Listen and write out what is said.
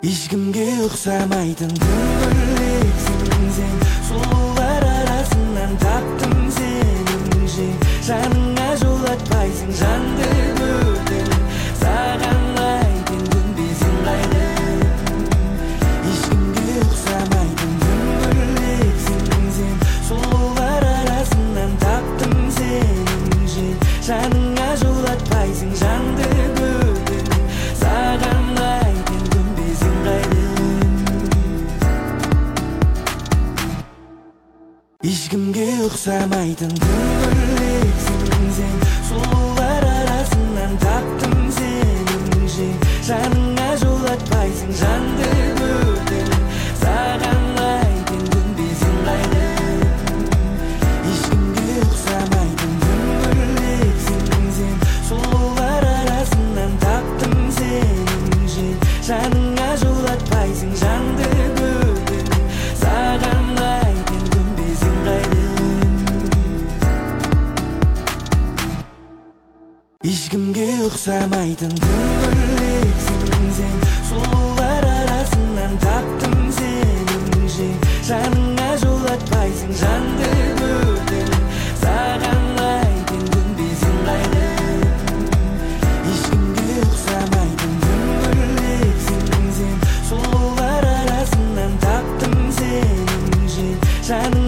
Ешкімге ұқсамайтын күңгірлексің сен, сұлулар арасынан таптым сенің жен. Жаныңа жолатпайсың жанды бөлдім, саған айтын көнбесің қайдым. Ешкімге ұқсамайтын күңгірлексің сен, сұлулар арасынан таптым сенің жен. Жаныңа жолатпайсың жанды бөлдім, саған айтын көнбесің қайдым. Ешкімге ұқсамайтын күңгірлексің сен, сұлулар арасынан таптым сенің жен. Жаныңа жолатпайсың жанды бөлдім, саған айтын көнбесің қайдым. Ешкімге ұқсамайтын күңгірлексің сен, сұлулар арасынан таптым сенің жен. Жаныңа жолатпайсың жанды бөлдім, саған айтын көнбесің қайдым. Ешкімге ұқсамайтын күңгірлексің сен, сұлулар арасынан таптым сенің жен. Жаныңа жолатпайсың жанды бөлдім, саған айтын көнбесің қайдым. Ешкімге ұқсамайтын күңгірлексің сен, сұлулар арасынан таптым сенің жен. Жаныңа